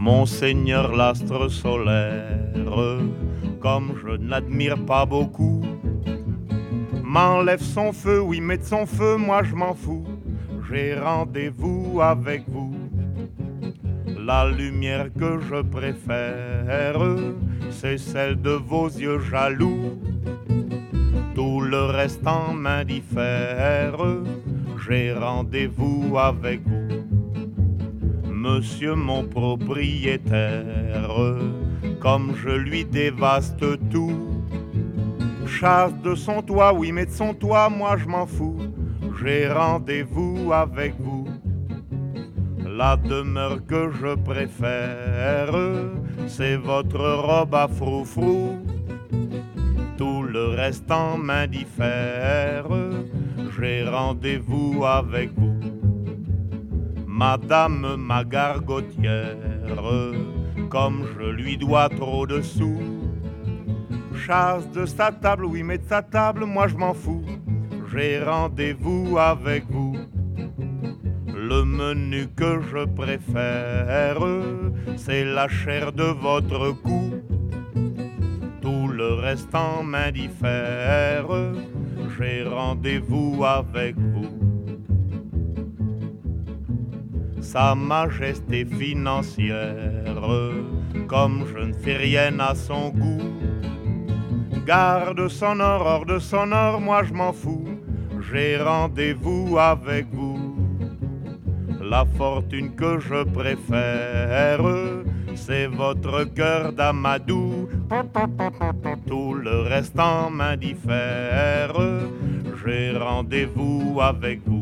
Monseigneur l'astre solaire, comme je n'admire pas beaucoup, m'enlève son feu, oui, met de son feu, moi je m'en fous. J'ai rendez-vous avec vous. La lumière que je préfère, c'est celle de vos yeux jaloux. Tout le reste en m'indiffère, j'ai rendez-vous avec vous. Monsieur mon propriétaire, comme je lui dévaste tout, chasse de son toit, oui, mais de son toit, moi je m'en fous. J'ai rendez-vous avec vous. La demeure que je préfère, c'est votre robe à froufrou. Tout le reste en m'indiffère, j'ai rendez-vous avec vous. Madame ma gargotière, comme je lui dois trop de sous, chasse de sa table, oui, mais de sa table, moi je m'en fous. J'ai rendez-vous avec vous. Le menu que je préfère, c'est la chair de votre cou. Tout le reste en m'indiffère, j'ai rendez-vous avec vous. Sa majesté financière, comme je ne fais rien à son goût, garde son or, hors de son or, moi je m'en fous. J'ai rendez-vous avec vous. La fortune que je préfère, c'est votre cœur d'amadou. Tout le reste en m'indiffère, j'ai rendez-vous avec vous.